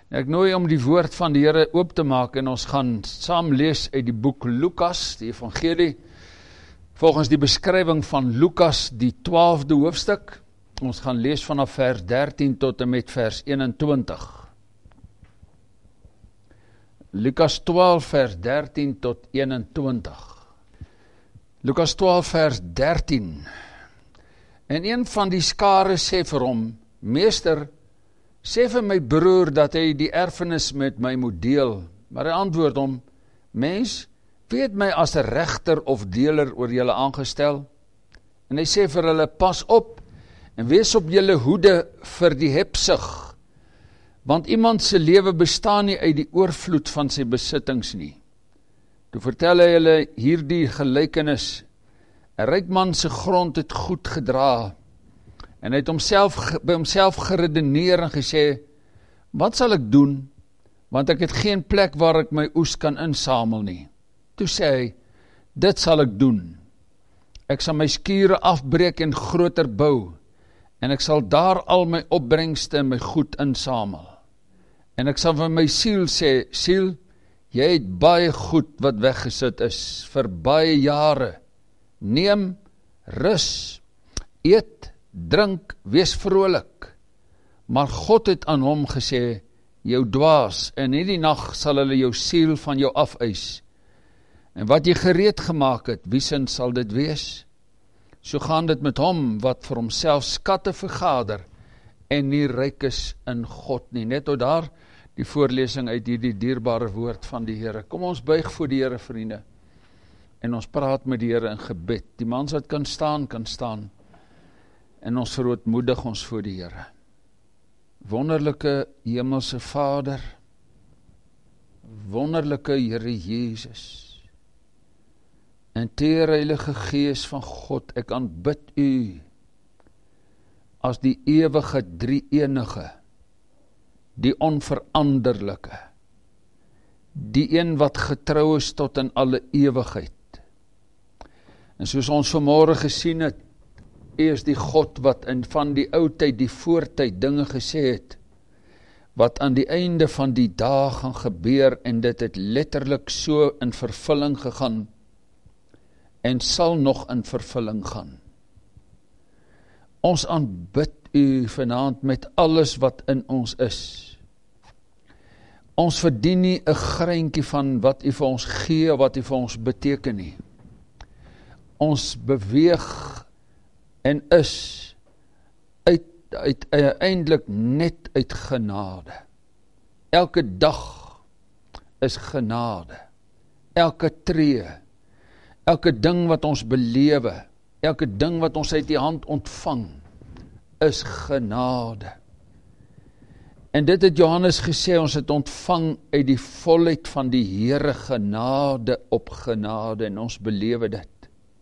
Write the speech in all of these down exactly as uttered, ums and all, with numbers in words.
Ek nooi om die woord van die Here oop te maak en ons gaan saam lees uit die boek Lukas, die evangelie, volgens die beskrywing van Lukas, die twaalfde hoofstuk. Ons gaan lees vanaf vers dertien tot en met vers eenentwintig. Lukas twaalf vers dertien tot eenentwintig. Lukas twaalf vers dertien. En een van die skare sê vir hom, Meester, sê vir my broer dat hy die erfenis met my moet deel. Maar hy antwoord hom, Mens, wie het my as 'n regter of deler oor julle aangestel? En hy sê vir hulle, pas op en wees op julle hoede vir die hebsug, want iemand se lewe bestaan nie uit die oorvloed van sy besittings nie. Toe vertel hy hulle hierdie gelykenis. 'n Ryk man se grond het goed gedra, en hy het homself, by homself geredeneer en gesê, wat sal ek doen, want ek het geen plek waar ek my oes kan insamel nie. Toe sê hy, dit sal ek doen. Ek sal my skure afbreek en groter bou, en ek sal daar al my opbrengste en my goed insamel. En ek sal vir my siel sê, siel, jy het baie goed wat weggesit is, vir baie jare. Neem, rus, eet, drink, wees vrolik. Maar God het aan hom gesê, jou dwaas, en in die nag sal hulle jou siel van jou afeis. En wat jy gereed gemaak het, wie sin sal dit wees? So gaan dit met hom, wat vir homself skatte vergader, en nie ryk is in God nie. Net tot daar, die voorlesing uit hierdie dierbare woord van die Here. Kom ons buig voor die Here, vriende, en ons praat met die Here in gebed. Die mans wat kan staan, kan staan, en ons verootmoedig ons voor die Here. Wonderlike hemelse Vader, wonderlike Here Jesus, en teer Heilige Gees van God, ek aanbid U as die ewige drie-enige, die onveranderlike, die een wat getrou is tot in alle ewigheid. En soos ons vanmôre gesien het, U is die God wat in van die oudtyd, die voortyd dinge gesê het, wat aan die einde van die dae gaan gebeur, en dit het letterlik so in vervulling gegaan, en sal nog in vervulling gaan. Ons aanbid U vanaand met alles wat in ons is. Ons verdien nie 'n greintjie van wat U vir ons gee, wat U vir ons beteken nie. Ons beweeg en is uit, uit, uiteindelik net uit genade. Elke dag is genade. Elke tree, elke ding wat ons belewe, elke ding wat ons uit die hand ontvang, is genade. En dit het Johannes gesê, ons het ontvang uit die volheid van die Here genade op genade, en ons belewe dit.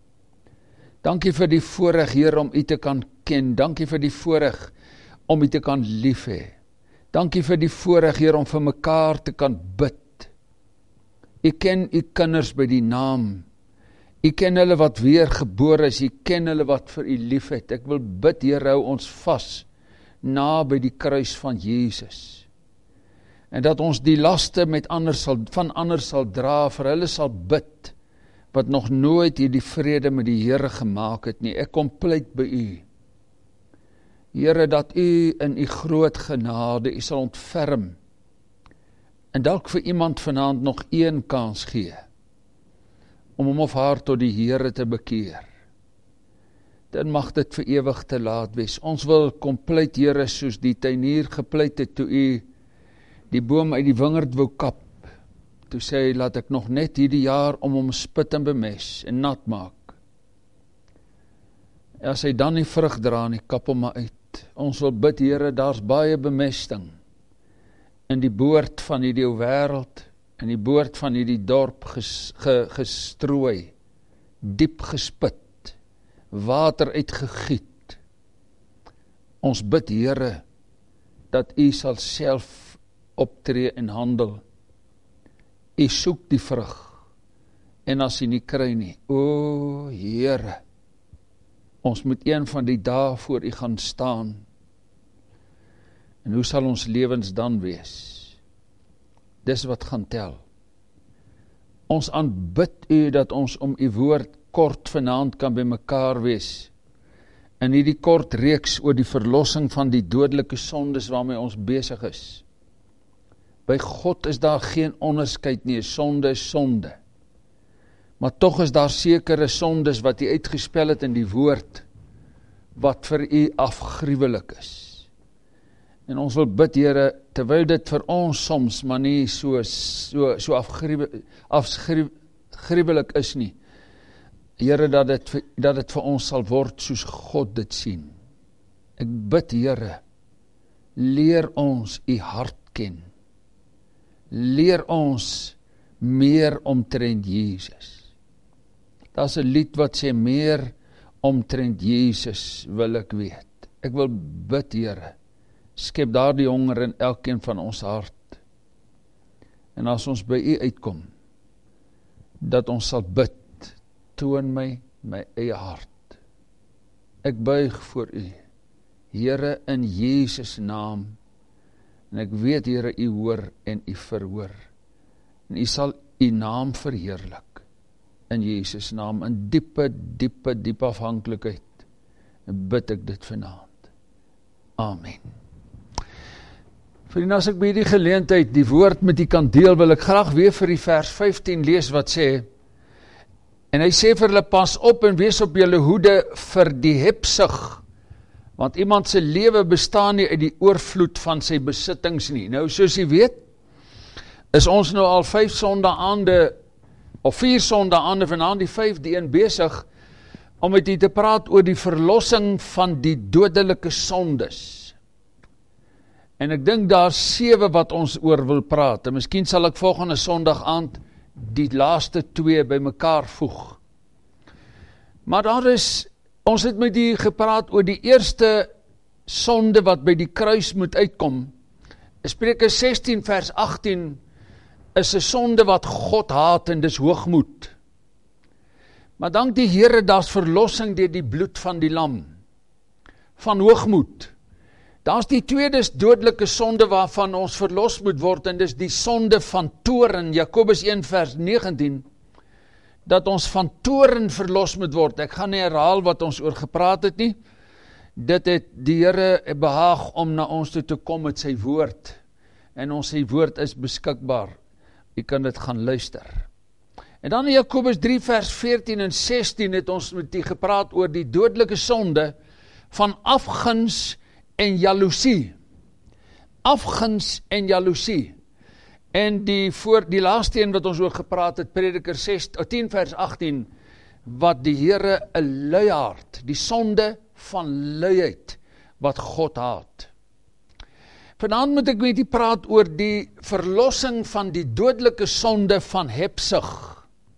Dankie vir die voorreg, Here, om U te kan ken. Dankie vir die voorreg om U te kan lief hê. Dankie vir die voorreg, Here, om vir mekaar te kan bid. U ken U kinders by die naam. U ken hulle wat weergebore is. U ken hulle wat vir U lief het. Ek wil bid, Here, hou ons vas na by die kruis van Jesus. En dat ons die laste met ander sal, van ander sal dra, vir hulle sal bid, wat nog nooit hierdie vrede met die Here gemaak het nie. Ek kom pleit by U, Here, dat U in U groot genade U sal ontferm, en dalk vir iemand vanaand nog een kans gee, om hom of haar tot die Here te bekeer. Dan mag dit vir ewig te laat wees. Ons wil kom pleit, Here, soos die tuinier gepleit het, toe U die boom uit die wingerd wou kap. Toe sê hy, laat ek nog net hierdie jaar om hom spit en bemes en nat maak. As hy dan nie vrug dra nie, kap hom maar uit. Ons wil bid, Here, daar's baie bemesting in die boord van hierdie wêreld, in die boord van hierdie dorp ges, ge, gestrooi, diep gespit, water uitgegiet. Ons bid, Here, dat U sal self optree en handel. U soek die vrug, en as U nie kry nie, o Here, ons moet een van die dae voor U gaan staan. En hoe sal ons lewens dan wees? dis wat gaan tel. Ons aanbid U dat ons om U woord kort vanaand kan by mekaar wees. In hierdie kort reeks oor die verlossing van die dodelike sondes waarmee ons besig is. By God is daar geen onderskeid nie, sonde is sonde. Maar tog is daar sekere sondes wat U uitgespel het in die woord, wat vir U afgruwelik is. En ons wil bid, Here, terwyl dit vir ons soms, maar nie so, so, so afgruwelik is nie, Here, dat dit, dat dit vir ons sal word soos God dit sien. Ek bid, Here, leer ons U hart ken. Leer ons meer omtrent Jesus. Daar's 'n lied wat sê, meer omtrent Jesus wil ek weet. Ek wil bid, Here, skep daardie honger in elkeen van ons hart. En as ons by U uitkom, dat ons sal bid, toon my my eie hart. Ek buig voor U, Here, in Jesus naam, en ek weet, Here, U hoor en U verhoor, en U sal U naam verheerlik, in Jesus naam, in diepe, diepe, diepe afhanklikheid, en bid ek dit vanaand. Amen. Vriende, as ek by die geleentheid die woord met U kan deel, wil ek graag weer vir die vers vyftien lees wat sê, en hy sê vir hulle, pas op en wees op julle hoede vir die hebsug, want iemand se lewe bestaan nie uit die oorvloed van sy besittings nie. Nou, soos jy weet, is ons nou al vyf sondaande, of vier sondaande vanaand die vyfde een besig, om met u te praat oor die verlossing van die dodelike sondes. En ek dink daar sewe wat ons oor wil praat, en miskien sal ek volgende sondag aand die laaste twee by mekaar voeg. Maar daar is, ons het met die gepraat oor die eerste sonde wat by die kruis moet uitkom. Spreuke sestien vers agttien is 'n sonde wat God haat en dis hoogmoed. Maar dank die Here, daar's verlossing deur die bloed van die lam. Van hoogmoed. Daar's die tweede dodelike sonde waarvan ons verlos moet word, en dis die sonde van toorn, Jakobus een vers negentien, dat ons van toorn verlos moet word. Ek gaan nie herhaal wat ons oor gepraat het nie. Dit het die Here behaag om na ons toe te kom met sy woord, en ons sy woord is beskikbaar. U kan dit gaan luister. En dan in Jakobus drie vers veertien en sestien het ons met die gepraat oor die dodelike sonde van afguns en jaloesie. Afguns en jaloesie. En die, voor, die laaste een wat ons oor gepraat het, Prediker tien vers agttien, wat die Here 'n luiaard, die sonde van luiheid, wat God haat. Vanaand moet ek met u praat oor die verlossing van die dodelike sonde van hebsug.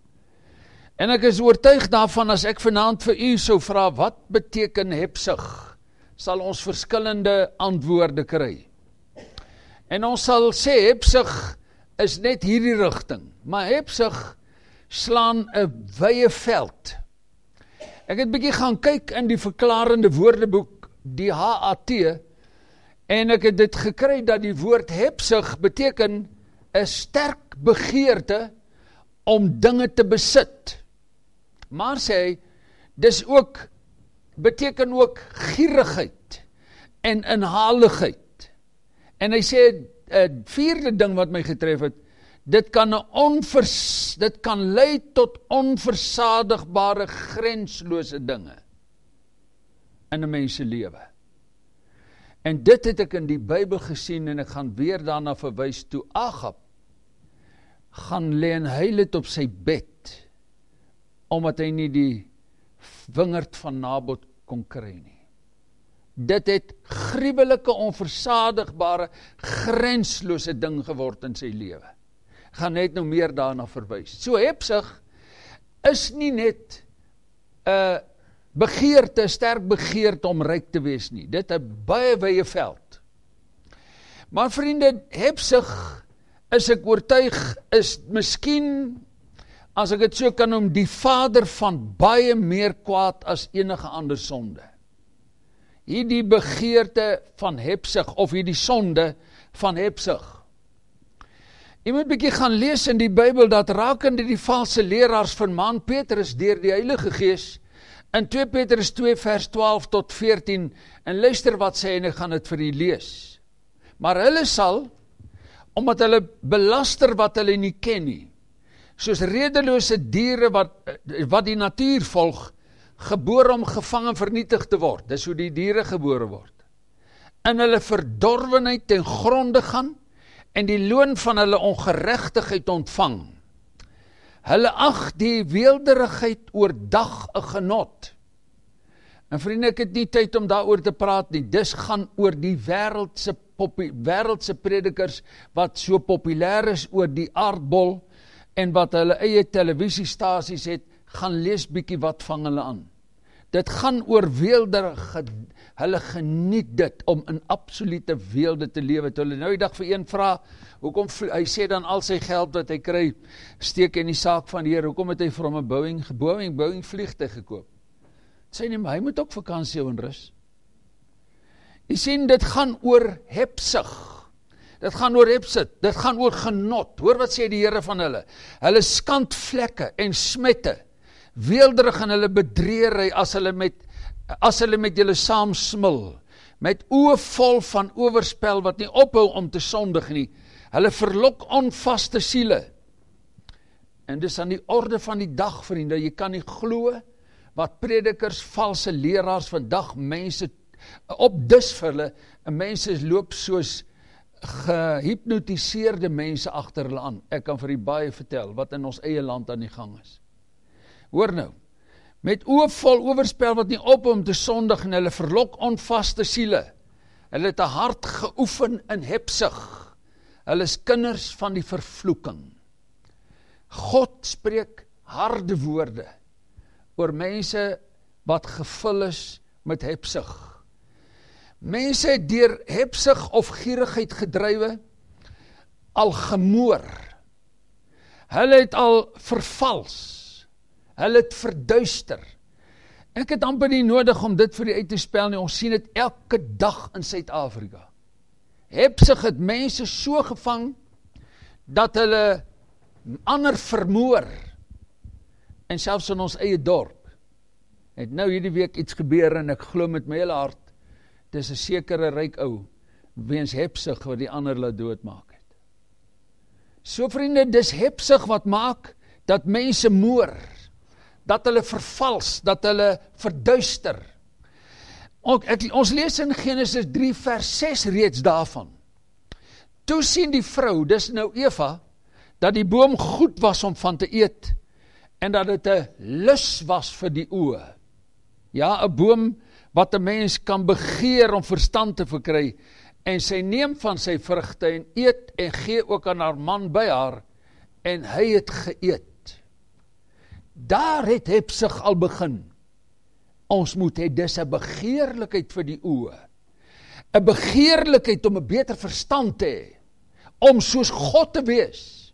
En ek is oortuig daarvan, as ek vanaand vir u sou vra, wat beteken hebsug? Sal ons verskillende antwoorde kry. En ons sal sê, hebsug is net hierdie rigting, maar hebsug slaan 'n wye veld. Ek het bietjie gaan kyk in die verklarende woordeboek, die H A T, en ek het dit gekry dat die woord hebsug beteken 'n sterk begeerte om dinge te besit. Maar sê hy, dis ook, beteken ook gierigheid en inhaligheid. En hy sê, 'n vierde ding wat my getref het, dit kan 'n onvers, dit kan lei tot onversadigbare, grenslose dinge in 'n mens se lewe. En dit het ek in die Bybel gesien, en ek gaan weer daarna verwys, toe Agab gaan lê en huil het op sy bed, omdat hy nie die wingerd van Nabot kon kry nie. Dit het gruwelike, onversadigbare, grenslose ding geword in sy lewe. Ek gaan net nou meer daarna verwys. So hebsug is nie net 'n uh, begeerte, sterk begeerte om ryk te wees nie. Dit 'n baie wye veld. Maar vriende, hebsug, is ek oortuig, is miskien, as ek het so kan noem, die vader van baie meer kwaad as enige ander sonde. Hierdie begeerte van hebsug, of hierdie sonde van hebsug. Jy moet bietjie gaan lees in die Bybel dat rakende die valse leraars vermaan Petrus deur die Heilige Gees in twee Petrus twee vers twaalf tot veertien en luister wat sê en ek gaan dit vir u lees. Maar hulle sal, omdat hulle belaster wat hulle nie ken nie, soos redelose diere wat, wat die natuur volg, gebore om gevang en vernietig te word. Dis hoe die diere gebore word. In hulle verdorwenheid ten gronde gaan, en die loon van hulle ongeregtigheid ontvang. Hulle ag die weelderigheid oordag 'n genot. En vriende, ek het nie tyd om daaroor te praat nie. Dis gaan oor die wêreldse wêreldse predikers wat so populêr is oor die aardbol en wat hulle eie televisiestasies het, gaan lees bietjie wat vang hulle aan. Dit gaan oor weelderigheid. Hulle geniet dit om in absolute weelde te lewe. Toe hulle nou die dag vir een vra, hoekom, hy sê dan al sy geld wat hy kry, steek in die saak van die Here, hoekom het hy vir hom 'n Boeing, Boeing, Boeing vliegtuig gekoop? Sê nie, maar hy moet ook vakansie hou en rus. Jy sien, dit gaan oor hebsug. Dit gaan oor hebsit, dit gaan oor genot. Hoor wat sê die Here van hulle. Hulle skandvlekke en smette, weelderig in hulle bedreery as hulle met as hulle met julle saam smil, met oë vol van oorspel wat nie ophou om te sondig nie. Hulle verlok onvaste siele. En dis aan die orde van die dag, vriende, jy kan nie glo wat predikers, valse leraars vandag mense op dis vir hulle, en mense loop soos gehipnotiseerde mense agter hulle aan. Ek kan vir u baie vertel wat in ons eie land aan die gang is. Hoor nou, met oë vol oorspel wat nie ophou om te sondig en hulle verlok onvaste siele. Hulle het 'n hart geoefen in hebsug. Hulle is kinders van die vervloeking. God spreek harde woorde oor mense wat gevul is met hebsug. Mense het deur hebsug of gierigheid gedrywe al gemoor. Hulle het al vervals. Hulle het verduister. Ek het amper nie nodig om dit vir die uit te spel nie. Ons sien dit elke dag in Suid-Afrika. Hebsug het mense so gevang dat hulle ander vermoor. En selfs in ons eie dorp het nou hierdie week iets gebeur en ek glo met my hele hart, dis 'n sekere ryk ou weens hebsug wat die ander laat doodmaak het. So vriende, dis hebsug wat maak dat mense moor, dat hulle vervals, dat hulle verduister. Ook, ek, ons lees in Genesis drie vers ses reeds daarvan. Toe sien die vrou, dis nou Eva, dat die boom goed was om van te eet, en dat dit 'n lus was vir die oë. Ja, 'n boom wat 'n mens kan begeer om verstand te verkry, en sy neem van sy vrugte en eet en gee ook aan haar man by haar, en hy het geëet. Daar het hebsug al begin. Ons moet hê, dis 'n begeerlikheid vir die oë. 'n Begeerlikheid om 'n beter verstand te hê, om soos God te wees.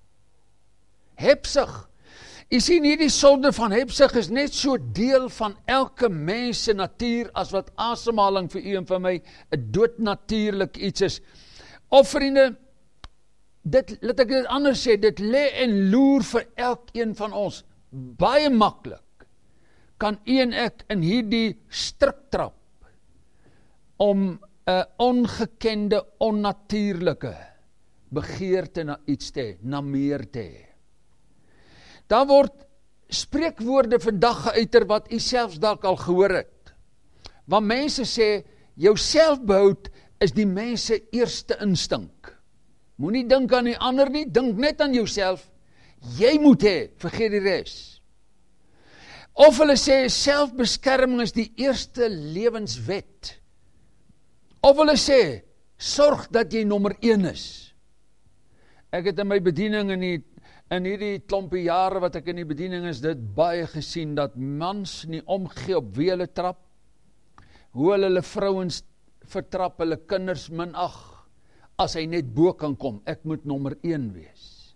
Hebsug. Jy sien, hierdie sonde van hebsug is net so deel van elke mens se natuur as wat asemhaling vir u en vir my 'n doodnatuurlik iets is. Of vriende, dit, laat ek dit anders sê, dit lê en loer vir elkeen van ons. Baie maklik kan u en ek in hierdie strik trap om 'n ongekende, onnatuurlike begeerte na iets te hê, na meer te hê. Daar word spreekwoorde vandag geuiter wat u selfs dalk al gehoor het. Want mense sê, jou selfbehoud is die mens se eerste instink. Moenie dink aan die ander nie, dink net aan jouself. Jy moet hê, vergeet die res. Of hulle sê, selfbeskerming is die eerste lewenswet. Of hulle sê, sorg dat jy nommer een is. Ek het in my bediening in die In hierdie klompie jare wat ek in die bediening is, dit baie gesien, dat mans nie omgee op wie hulle trap, hoe hulle hulle vrouens vertrap, hulle kinders minag, as hy net bo kan kom, ek moet nommer een wees.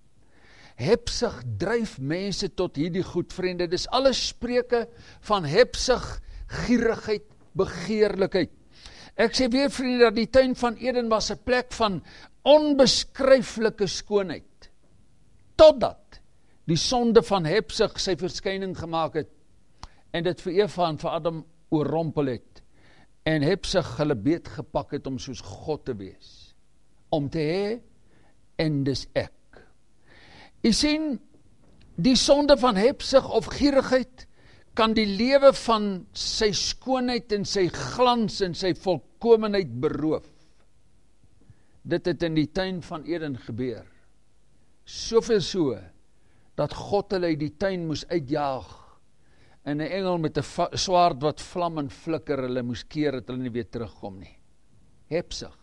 Hebsug dryf mense tot hierdie goed, vriende, dis alles spreuke van hebsug, gierigheid, begeerlikheid. Ek sê weer, vriende, dat die tuin van Eden was 'n plek van onbeskryflike skoonheid, totdat die sonde van hebsug sy verskyning gemaak het, en dit vir Eva en vir Adam oorrompel het, en hebsug hulle beet gepak het om soos God te wees, om te hê, en dis ek. Jy sien, die sonde van hebsug of gierigheid, kan die lewe van sy skoonheid en sy glans en sy volkomenheid beroof. Dit het in die tuin van Eden gebeur. Soveel so, dat God hulle uit die tuin moes uitjaag, en 'n engel met 'n swaard wat vlam en flikker hulle moes keer, dat hulle nie weer terugkom nie. Hebsug,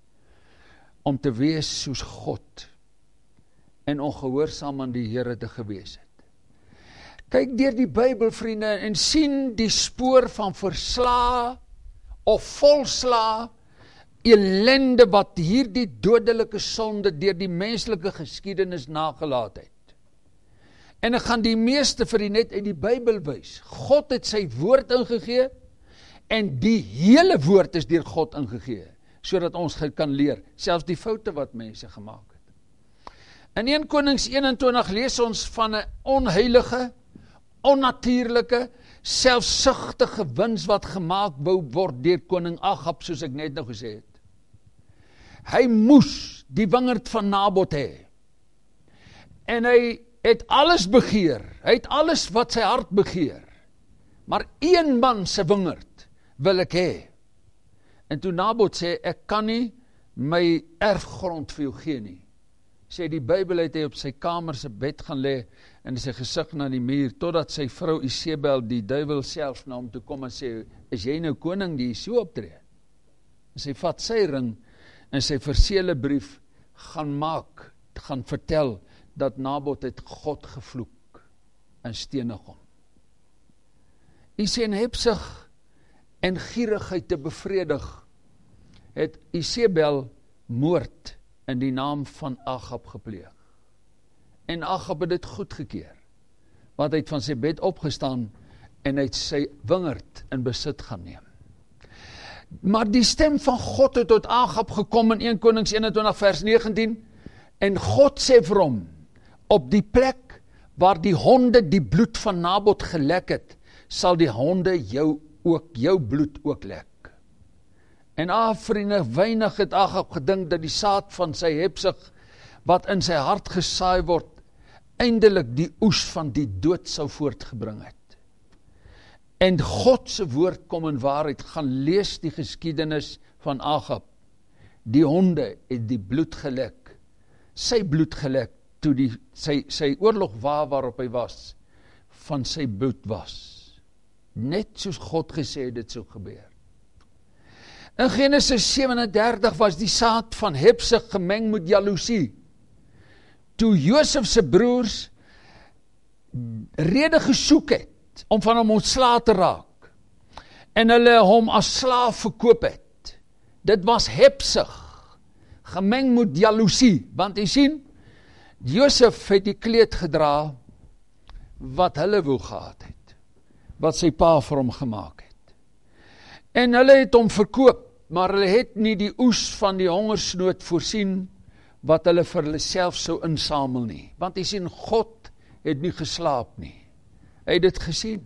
om te wees soos God, en ongehoorsaam aan die Here te gewees het. Kyk deur die Bybel, vriende, en sien die spoor van versla of volsla ellende wat hierdie dodelike sonde deur die menslike geskiedenis nagelaat het. En ek gaan die meeste vir die net uit die Bybel wys. God het sy woord ingegee, en die hele woord is deur God ingegee, sodat ons kan leer, selfs die foute wat mense gemaak het. In Eerste Konings eenentwintig lees ons van 'n onheilige, onnatuurlike, selfsugtige wins wat gemaak wou word deur koning Agab, soos ek net nou gesê het. Hy moes die wingerd van Nabot hê. En hy het alles begeer, hy het alles wat sy hart begeer. Maar een man se wingerd wil ek hê. En toe Nabot sê, ek kan nie my erfgrond vir jou gee nie. Sê die Bybel het hy op sy kamer se bed gaan lê en sy gesig na die muur, totdat sy vrou Isebel, die duiwel self, na hom toe kom en sê, is jy nou koning die so optree? En sy vat sy ring en sy verseële brief gaan maak, gaan vertel dat Nabot het God gevloek en stenig hom. Hy sê en hebsug en gierigheid te bevredig, het Isebel moord in die naam van Agab gepleeg. En Agab het dit goedgekeer, want hy het van sy bed opgestaan en hy het sy wingerd in besit gaan neem. Maar die stem van God het tot Agab gekom in Eerste Konings eenentwintig vers negentien, en God sê vir hom, op die plek waar die honde die bloed van Nabot gelek het, sal die honde jou ook jou bloed ook lek. En ah, vriende, weinig het Agab gedink dat die saad van sy hebsug, wat in sy hart gesaai word, eindelik die oes van die dood sou voortgebring het. En God se woord kom in waarheid, gaan lees die geskiedenis van Agab. Die honde het die bloed gelek, sy bloed gelek, toe die, sy, sy oorlogwa waarop hy was, van sy bloed was. Net soos God gesê het, dit sou gebeur. In Genesis sewenendertig was die saad van hebsug gemeng met jaloesie. Toe Josef se broers rede gesoek het om van hom ontslae te raak en hulle hom as slaaf verkoop het. Dit was hebsug gemeng met jaloesie, want jy sien, Josef het die kleed gedra wat hulle wou gehad het, wat sy pa vir hom gemaak het. En hulle het hom verkoop, maar hulle het nie die oes van die hongersnood voorsien, wat hulle vir hulle self sou insamel nie. Want jy sien, God het nie geslaap nie. Hy het dit gesien.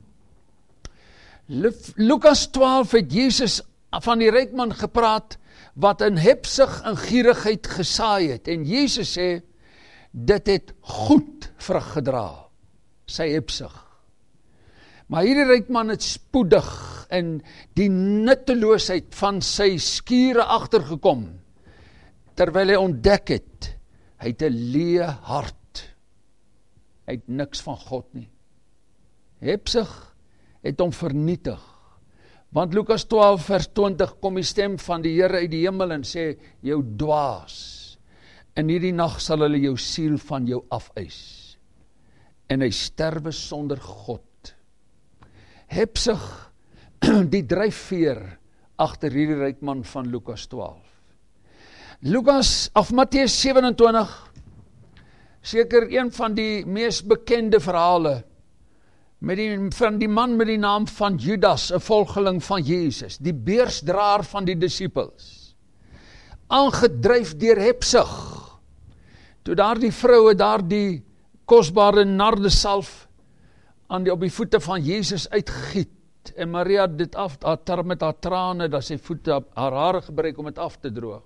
Lukas twaalf het Jesus van die rykman gepraat, wat in hebsug en gierigheid gesaai het. En Jesus sê, dit het goed vrug gedra, sy hebsug. Maar hierdie rykman het spoedig en die nutteloosheid van sy skure agtergekom, terwyl hy ontdek het, hy het 'n leë hart. Hy het niks van God nie. Hebsug het hom vernietig. Want Lukas twaalf vers twintig kom die stem van die Here uit die hemel en sê, jou dwaas, in hierdie nag sal hulle jou siel van jou afeis. En hy sterwe sonder God. Hebsug, die dryfveer agter hierdie rykman van Lukas twaalf. Lukas, of Matteus sewenentwintig, seker een van die mees bekende verhale, met die, van die man met die naam van Judas, 'n volgeling van Jesus, die beursdraer van die disippels. aangedryf deur hebsug. Toe daar die vroue daar die kosbare nardesalf aan die, op die voete van Jesus uitgiet, en Maria dit af, haar, met haar trane, dat sy voete, haar hare gebruik om het af te droog,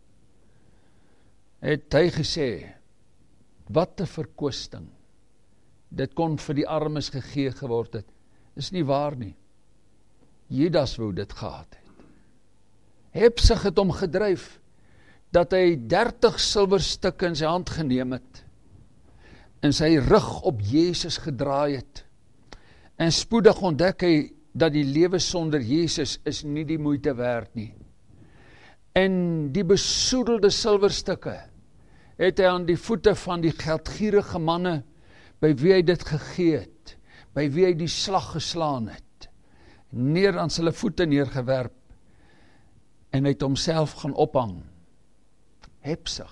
het hy gesê, wat 'n verkwisting, dit kon vir die armes gegee geword het, is nie waar nie, Judas wou dit gehad het, hebsug het hom gedryf, dat hy dertig silwerstukke in sy hand geneem het, en sy rug op Jesus gedraai het, en spoedig ontdek hy, dat die lewe sonder Jesus is nie die moeite werd nie, en die besoedelde silwerstukke, het hy aan die voete van die geldgierige manne, by wie hy dit gegee het, by wie hy die slag geslaan het, neer aan sy voete neergewerp, en hy het homself gaan ophang, hebsug.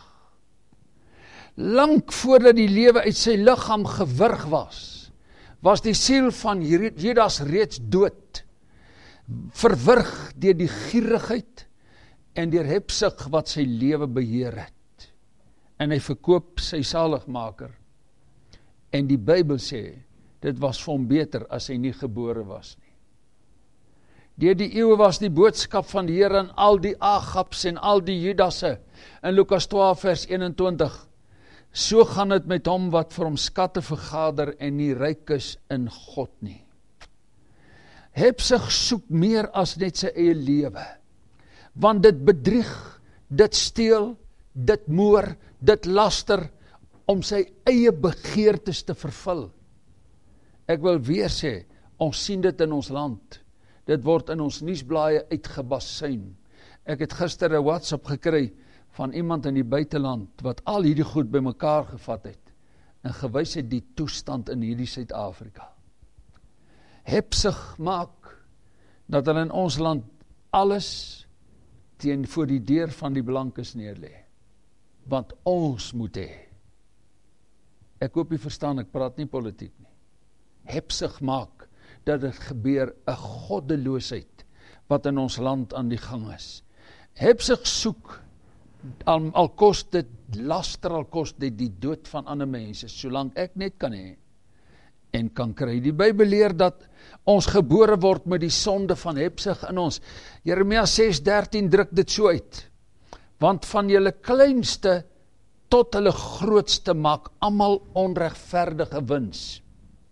Lang voordat die lewe uit sy liggaam gewurg was, was die siel van Judas reeds dood, verwurg deur die gierigheid en deur hebsug wat sy lewe beheer het. En hy verkoop sy saligmaker. En die Bybel sê, dit was vir hom beter as hy nie gebore was nie. Deur die eeue was die boodskap van die Here aan al die Agabs en al die Judasse, in Lukas twaalf vers eenentwintig, so gaan het met hom wat vir hom skatte vergader en nie ryk is in God nie. Hebsug soek meer as net sy eie lewe, want dit bedrieg, dit steel, dit moor, dit laster, om sy eie begeertes te vervul. Ek wil weer sê, ons sien dit in ons land, dit word in ons nuusblaaie uitgebasuin. Ek het gister 'n WhatsApp gekry, van iemand in die buiteland, wat al hierdie goed by mekaar gevat het, en gewys het die toestand in hierdie Suid-Afrika. Hebsug maak, dat hulle in ons land, alles, teen voor die deur van die blankes neerlê, want ons moet hê. Ek hoop jy verstaan, ek praat nie politiek nie. Hebsug maak, dat dit gebeur, 'n goddeloosheid, wat in ons land aan die gang is. Hebsug soek, Al, al kost dit laster, al kost dit die dood van ander mense, solank ek net kan hê, en kan kry. Die Bybel leer dat ons gebore word met die sonde van hebsug in ons. Jeremia ses dertien druk dit so uit, want van julle kleinste tot hulle grootste maak almal onregverdige wins.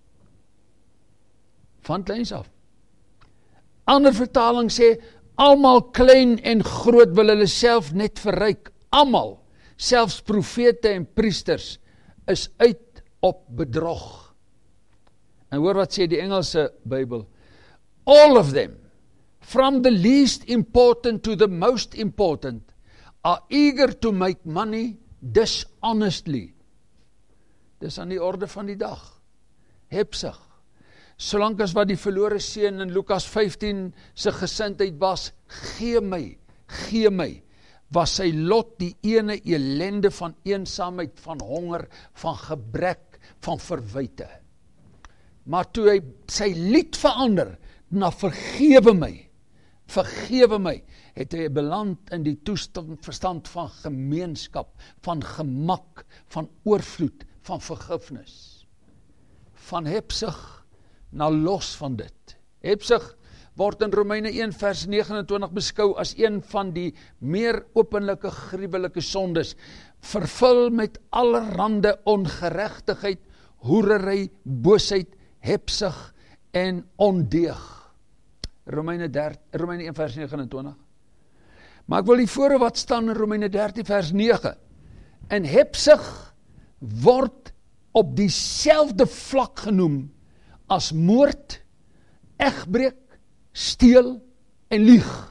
Van kleins af. Ander vertaling sê, almal klein en groot wil hulle self net verryk. Almal, selfs profete en priesters, is uit op bedrog. En hoor wat sê die Engelse Bybel. All of them, from the least important to the most important, are eager to make money dishonestly. Dis aan die orde van die dag. Hebsug. Solank as wat die verlore seun in Lukas vyftien sy gesindheid was, gee my, gee my, was sy lot die ene elende van eensaamheid, van honger, van gebrek, van verwyte. Maar toe hy sy lied verander, na vergewe my, vergewe my, het hy beland in die toestand verstand van gemeenskap, van gemak, van oorvloed, van vergifnis, van hebsug, na los van dit. Hebsug word in Romeine een vers negenentwintig beskou as een van die meer openlike gruwelike sondes, vervul met allerhande ongeregtigheid, hoerery, boosheid, hebsug en ondeug. Romeine dertien, Romeine een vers negenentwintig. Maar ek wil die voor wat staan in Romeine dertien vers nege. En hebsug word op dieselfde vlak genoem as moord, egbreek, steel en lieg.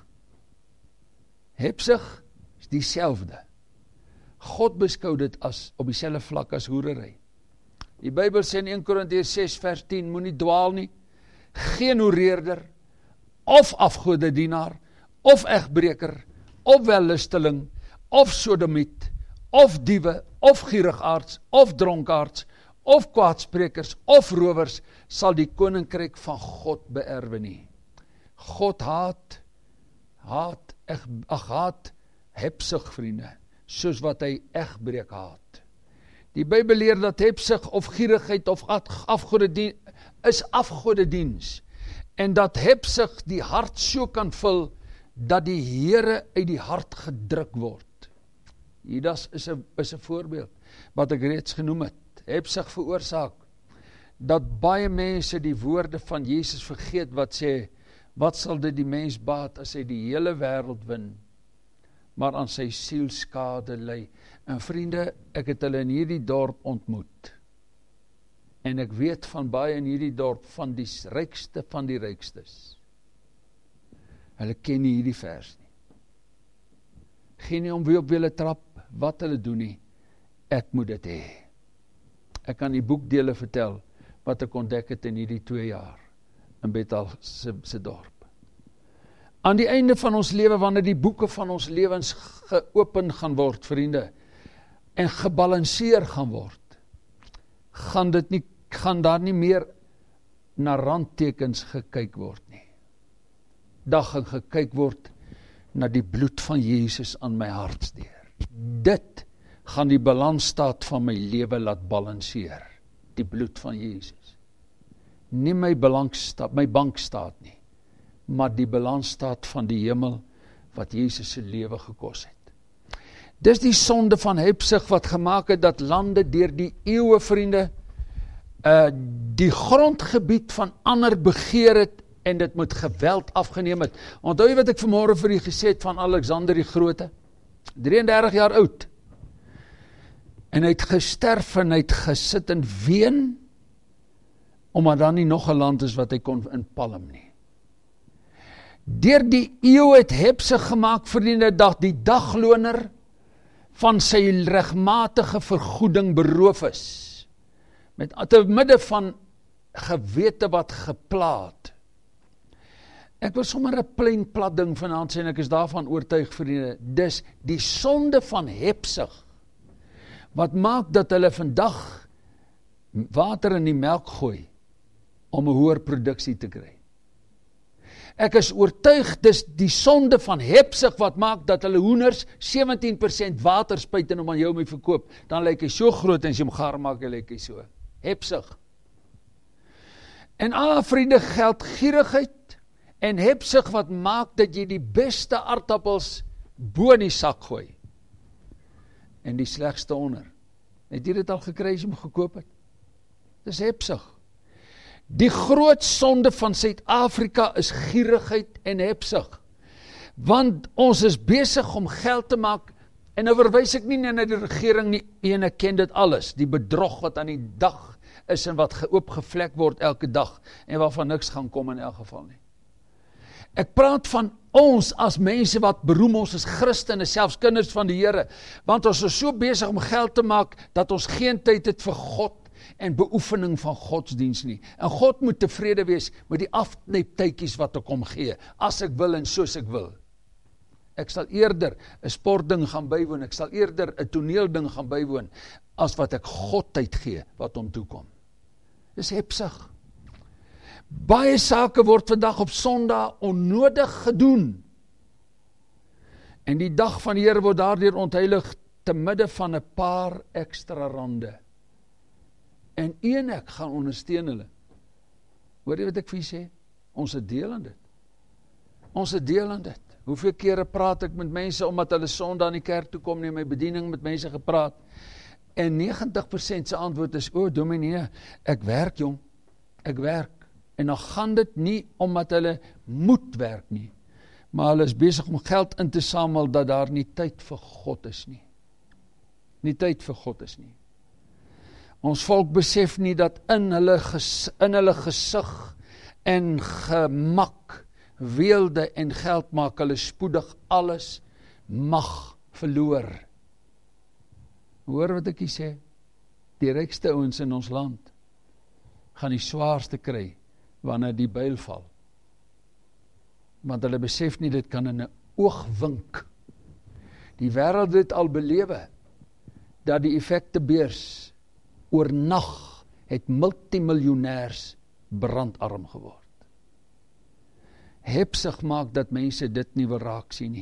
Hebsug is dieselfde. God beskou dit as op dieselfde vlak as hoerery. Die Bybel sê in een Korintiërs ses vers tien, moenie dwaal nie, geen hoereerder, of afgodedienaar, of egbreker, of wellusteling, of sodomiet, of diewe, of gierigaards, of dronkaards, of kwaadsprekers, of rowers, sal die koninkryk van God beerwe nie. God haat, haat, ag haat, hebsug, vriende, soos wat hy egbreek haat. Die Bybel leer dat hebsug of gierigheid of afgodedien is afgodediens, en dat hebsug die hart so kan vul, dat die Here uit die hart gedruk word. Judas is 'n is 'n voorbeeld, wat ek reeds genoem het. Hebsug veroorsaak, dat baie mense die woorde van Jesus vergeet, wat sê, wat sal dit die mens baat, as hy die hele wêreld win, maar aan sy siel skade ly. En vriende, ek het hulle in hierdie dorp ontmoet, en ek weet van baie in hierdie dorp, van die rykste van die rykstes. Hulle ken nie hierdie vers nie. Geen nie om wie op hulle trap, wat hulle doen nie, ek moet dit hê. Ek kan die boekdele vertel, wat ek ontdek het in hierdie twee jaar, in Bethel se, se dorp. Aan die einde van ons lewe, wanneer die boeke van ons lewens geopen gaan word, vriende, en gebalanceer gaan word, gaan dit nie, gaan daar nie meer na randtekens gekyk word nie. Daar gaan gekyk word na die bloed van Jesus aan my hartsdeur. Dit gaan die balansstaat van my lewe laat balanceer, die bloed van Jesus. Nie my bankstaat, my bankstaat nie, maar die balansstaat van die hemel, wat Jesus se lewe gekos het. Dis die sonde van hebsug wat gemaak het, dat lande deur die eeue, vriende, uh, die grondgebied van ander begeer het, en dit met geweld afgeneem het. Onthou jy wat ek vanmôre vir u gesê het van Alexander die Grote? drieëndertig jaar oud. En hy het gesterf en hy het gesit en ween, omdat dan nie nog 'n land is wat hy kon inpalm nie. Deur die eeu het hebsug gemaak, vriende, dat die dagloner van sy regmatige vergoeding beroof is. Met te midde van gewete wat geplaat. Ek wil sommer 'n plain plat ding vanaand sê, en ek is daarvan oortuig, vriende, dis die sonde van hebsug, wat maak dat hulle vandag water in die melk gooi, om 'n hoër produksie te kry. Ek is oortuig, dis die sonde van hebsug, wat maak dat hulle hoenders sewentien persent water spuit en om aan jou mee verkoop, dan lyk hy so groot, en as jy hom gaar maak, hy lyk hy so. Hebsug. En ah, vriende, geldgierigheid, en hebsug wat maak dat jy die beste aardappels bo in die sak gooi, en die slegste onder. Het jy dit al gekry as jy hom gekoop het? Dis hebsug. Die groot sonde van Suid-Afrika is gierigheid en hebsug, want ons is besig om geld te maak, en nou verwys ek nie na die regering nie, ene ken dit alles, die bedrog wat aan die dag is, en wat oopgevlek word elke dag, en waarvan niks gaan kom in elk geval nie. Ek praat van ons as mense wat beroem ons as Christene, selfs kinders van die Here, want ons is so besig om geld te maak, dat ons geen tyd het vir God, en beoefening van godsdiens nie. En God moet tevrede wees met die afneptytjies wat ek hom gee, as ek wil en soos ek wil. Ek sal eerder 'n sportding gaan bywoon, ek sal eerder 'n toneelding gaan bywoon, as wat ek God tyd gee, wat hom toekom. Dis hebsug. Baie sake word vandag op Sondag onnodig gedoen. En die dag van die Here word daardeur ontheilig, te midde van 'n paar ekstra rande. En een ek gaan ondersteun hulle. Hoor jy wat ek vir jy sê? Ons het deel aan dit. Ons het deel aan dit. Hoeveel kere praat ek met mense, omdat hulle Sondag in die kerk toe kom, nie my bediening met mense gepraat, en negentig persent se antwoord is, o, dominee, ek werk jong, ek werk. En dan gaan dit nie omdat hulle moet werk nie, maar hulle is besig om geld in te samel, dat daar nie tyd vir God is nie. Nie tyd vir God is nie. Ons volk besef nie dat in hulle, ges, in hulle gesig en gemak, weelde en geld maak hulle spoedig alles mag verloor. Hoor wat ek hier sê? Die rykste ouens in ons land gaan die swaarste kry wanneer die byl val. Want hulle besef nie, dit kan in 'n oogwink. Die wêreld het al belewe dat die effektebeurs oornag het multimiljonêers brandarm geword. Hebsug maak dat mense dit nie wil raak sien nie.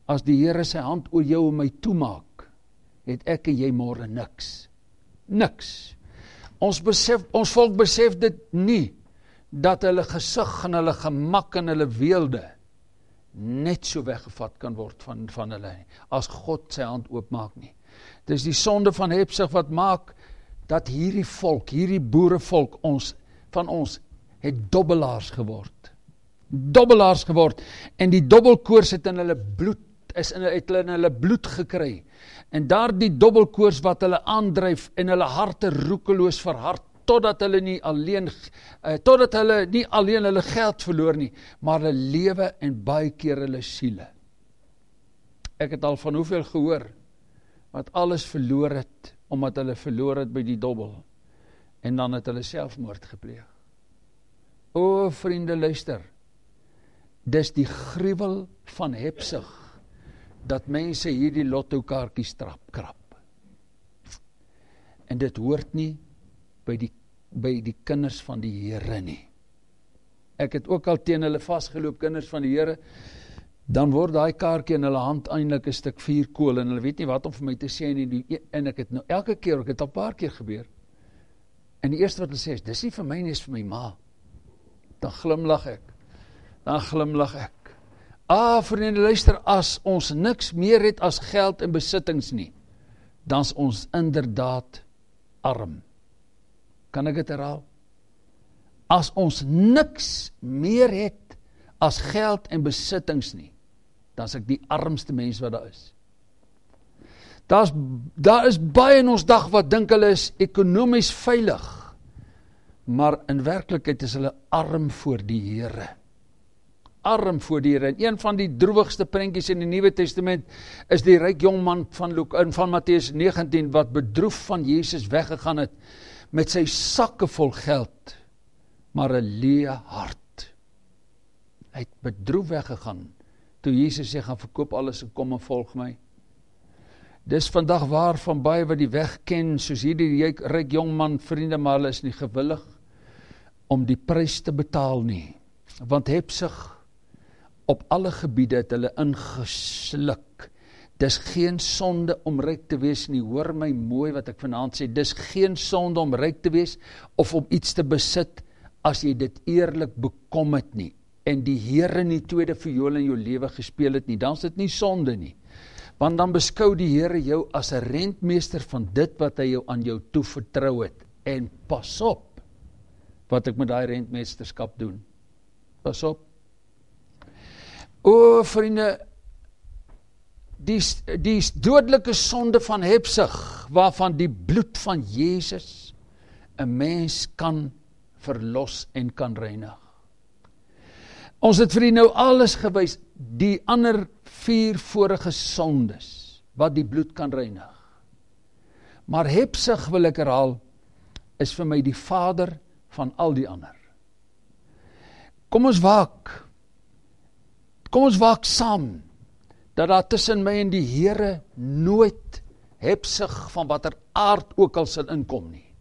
as die Here sy hand oor jou en my toemaak, het ek en jy môre niks. Niks. Ons besef, ons volk besef dit nie, dat hulle gesig en hulle gemak en hulle weelde net so weggevat kan word van, van hulle, as God sy hand oopmaak nie. Dis die sonde van hebsug wat maak, dat hierdie volk, hierdie boerevolk, ons, van ons, het dobbelaars geword. Dobbelaars geword, en die dobbelkoors het in hulle bloed, is in, het hulle in hulle bloed gekry, en daar die dobbelkoors wat hulle aandryf, en hulle harte roekeloos verhard, totdat hulle nie alleen, uh, totdat hulle nie alleen hulle geld verloor nie, maar hulle lewe en baie keer hulle siele. Ek het al van hoeveel gehoor, wat alles verloor het, omdat hulle verloor het by die dobbel, en dan het hulle selfmoord gepleeg. O vriende, luister, dis die gruwel van hebsug, dat mense hierdie lottokaartjies trap, krap. En dit hoort nie by die, by die kinders van die Here nie. Ek het ook al teen hulle vastgeloop, kinders van die Here, dan word daai kaartjie in hulle hand eintlik 'n stuk vuurkool, en hulle weet nie wat om vir my te sê nie, en ek het nou elke keer, ek het al 'n paar keer gebeur, en die eerste wat hulle sê is, dis nie vir my nie, is vir my ma. Dan glimlag ek, dan glimlag ek. Ah, vriende, luister, as ons niks meer het as geld en besittings nie, dan is ons inderdaad arm. Kan ek dit herhaal? As ons niks meer het as geld en besittings nie, dan is ek die armste mens wat daar is. Daar is, daar is baie in ons dag wat dink hulle is ekonomies veilig, maar in werklikheid is hulle arm voor die Here. Arm voor die Here. En een van die droewigste prentjies in die Nuwe Testament is die ryk jongman van, van Matteus negentien, wat bedroef van Jesus weggegaan het, met sy sakke vol geld, maar 'n leë hart. Hy het bedroef weggegaan, toe Jesus sê, gaan verkoop alles en kom en volg my. Dis vandag waar van baie wat die weg ken, soos hierdie ryk jongman, vriende, maar hulle is nie gewillig om die prys te betaal nie, want hebsug op alle gebiede het hulle ingesluk. Dis geen sonde om ryk te wees nie, hoor my mooi wat ek vanaand sê, dis geen sonde om ryk te wees, of om iets te besit, as jy dit eerlik bekom het nie, en die Here nie tweede viool in jou lewe gespeel het nie, dan is dit nie sonde nie, want dan beskou die Here jou as 'n rentmeester van dit wat hy jou aan jou toe vertrou het, en pas op, wat ek met daai rentmeesterskap doen, pas op. O vriende, die, die dodelike sonde van hebsug, waarvan die bloed van Jesus 'n mens kan verlos en kan reinig. Ons het vir u nou alles gewys, die ander vier vorige sondes, wat die bloed kan reinig. Maar hebsug, wil ek herhaal, is vir my die vader van al die ander. Kom ons waak, kom ons waak saam, dat daar tussen my en die Here nooit hebsug van watter aard ook al sal inkom nie.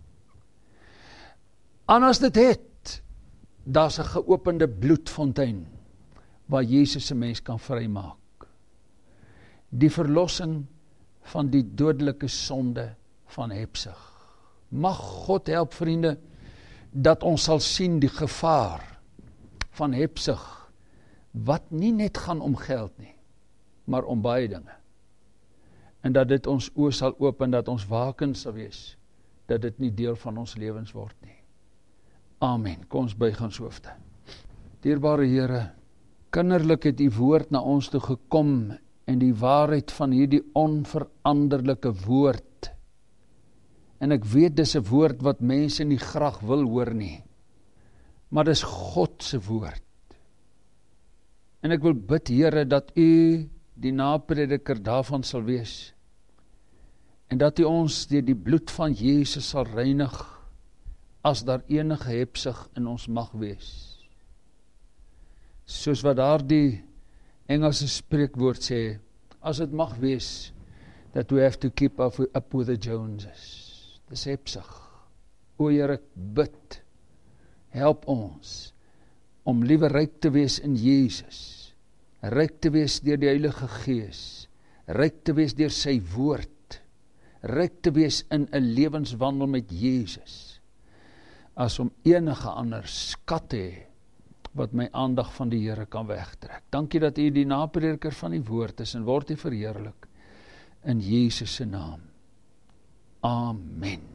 En as dit het, daar's 'n geopende bloedfontein, waar Jesus 'n mens kan vrymaak. Die verlossing van die dodelike sonde van hebsug. Mag God help, vriende, dat ons sal sien die gevaar van hebsug, wat nie net gaan om geld nie, maar om baie dinge. En dat dit ons oë sal open, dat ons waken sal wees, dat dit nie deel van ons lewens word nie. Amen. Kom ons buig ons hoofde. Dierbare Here, kinderlik het u woord na ons toe gekom, en die waarheid van hierdie onveranderlike woord. En ek weet dis 'n woord wat mense nie graag wil hoor nie, maar dis God se woord. En ek wil bid, Here, dat u die naprediker daarvan sal wees, en dat u ons deur die bloed van Jesus sal reinig, as daar enige hebsug in ons mag wees. Soos wat daar die Engelse spreekwoord sê, as dit mag wees, that we have to keep up with, up with the Joneses. Dis hebsug. O Here, ek bid, help ons, om liewer ryk te wees in Jesus, ryk te wees deur die Heilige Gees, ryk te wees deur sy woord, ryk te wees in 'n lewenswandel met Jesus, as om enige ander skat te hê, wat my aandag van die Here kan wegtrek. Dankie dat U die naprediker van die woord is, en word U verheerlik, in Jesus se naam. Amen.